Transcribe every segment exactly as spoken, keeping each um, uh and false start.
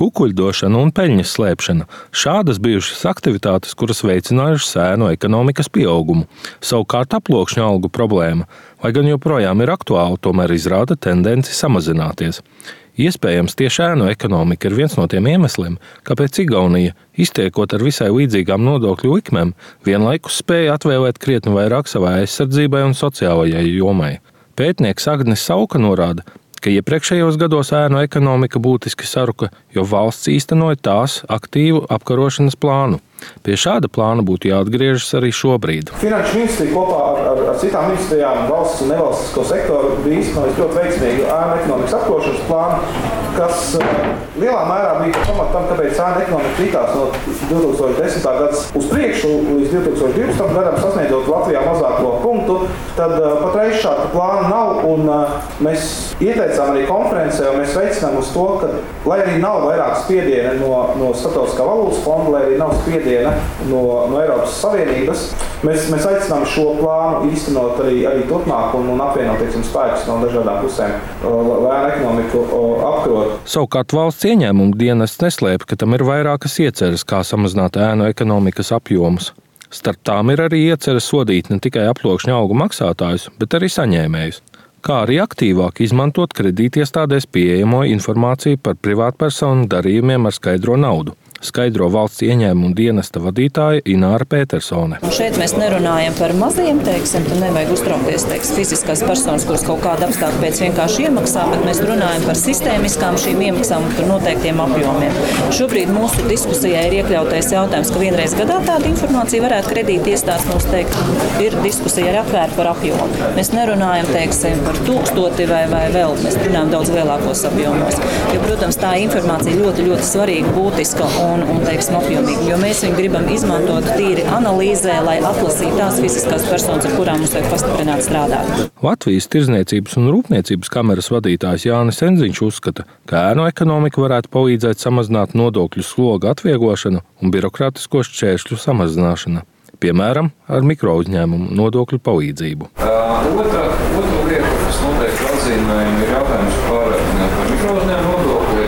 kukuļdošana un peļņas slēpšana. Šādas bijušas aktivitātes, kuras veicinājušas ēnu ekonomikas pieaugumu. Savukārt aploksņu algu problēma, lai gan joprojām ir aktuāla, tomēr izrāda tendenci samazināties. Iespējams, tieši ēnu ekonomika ir viens no tiem iemesliem, kāpēc Igaunija, iztiekot ar visai līdzīgām nodokļu likmēm, vienlaikus spēja atvēlēt krietni vairāk savai aizsardzībai un sociālajai jomai. Pētnieks Agnes Sauka norāda, ka iepriekšējos gados ēnu ekonomika būtiski saruka, jo valsts īstenoja tās aktīvu apkarošanas plānu. Pie šāda plāna būtu jāatgriežas arī šobrīd. Finanšu ministrija kopā ar, ar, ar citām ministrijām, valsts un nevalstisko sektoru bija īstenojis ļoti veiksmīgu ēnu ekonomikas apkarošanas plānu, kas lielā mērā bija pamat tam, kāpēc ēnu ekonomika kritās no divi tūkstoši desmitā gads uz priekšu līdz divi tūkstoši divdesmitam gadam, sasniedzot Latvijā mazāko punktu. Tad patreiz šāda plāna nav, un mēs ieteicām arī konferencē, un mēs veicinām uz to, ka, lai arī nav vairāk spiediena no, no Starptautiskā valūtas fonda, lai arī nav spiediena No, no Eiropas Savienības. Mēs, mēs aicinām šo plānu īstenot arī, arī turpmāk un, un apvienot teiksim, spēkus no dažādām pusēm, lai ēnu ekonomiku apkarot. Savukārt valsts ieņēmumu dienests neslēpj, ka tam ir vairākas ieceres, kā samazināt ēnu ekonomikas apjomus. Starp tām ir arī ieceres sodīt ne tikai aploksņu algu maksātājus, bet arī saņēmējus, kā arī aktīvāk izmantot kredītiestādēs pieejamo informāciju par privātpersonu darījumiem ar skaidro naudu. Skaidro valsts ieņēmumu dienesta vadītāja Ināra Pētersone. Un šeit mēs nerunājam par mazajiem, teiksim, tu nevajag uztraukties, teiksim, fiziskās personas, kuras kaut kāda apstākļa pēc vienkārši iemaksā, bet mēs runājam par sistēmiskām šīm iemaksām un par noteiktiem apjomiem. Šobrīd mūsu diskusijā ir iekļautais jautājums, ka vienreiz gadā tāda informācija varētu kredīti iestādes mums teikt, ir diskusija arī atvērta par apjomu. Mēs nerunājam, teiksim, par tūkstoti vai, vai vēl, mēs runājam daudz lielākos apjomos. Jo, protams, tā informācija ļoti, ļoti svarīga, būtiska un, un teiksim, apjomīga, jo mēs viņu gribam izmantot tīri analīzē, lai atlasītu tās fiziskās personas, ar kurām mums vajag pastiprināt strādāt. Latvijas Tirdzniecības un Rūpniecības kameras vadītājs Jānis Enziņš uzskata, ka ēnu ekonomika varētu palīdzēt samazināt nodokļu sloga atvieglošanu un birokrātisko šķēršļu samazināšanu, piemēram, ar mikrouzņēmumu nodokļu palīdzību. Uh, otra, otra lieta, kas noteikti atzīmējumi, ir jautājums par, par mikrouzņēmumu nodokli.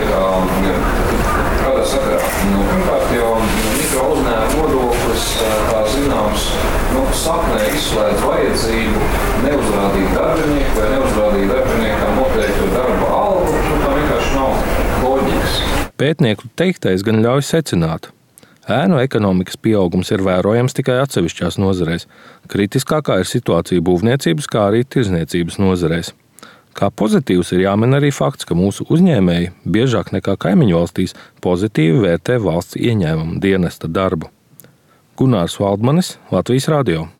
Kādā sakarā? Nu, pirmkārt, jau mikrouzņēmumu nodoklis, kā zināms, nu, saknē izslēdz vajadzību neuzrādīt darbinieku vai neuzrādīt darbiniekam noteiktu darba algu, nu, tā vienkārši nav loģikas. Pētnieku teiktais gan ļauj secināt. Ēnu ekonomikas pieaugums ir vērojams tikai atsevišķās nozarēs. Kritiskākā ir situācija būvniecības, kā arī tirdzniecības nozarēs. Kā pozitīvs ir jāmin arī fakts, ka mūsu uzņēmēji biežāk nekā kaimiņu valstīs pozitīvi vērtē valsts ieņēmumu dienesta darbu. Gunārs Valdmanis, Latvijas radio.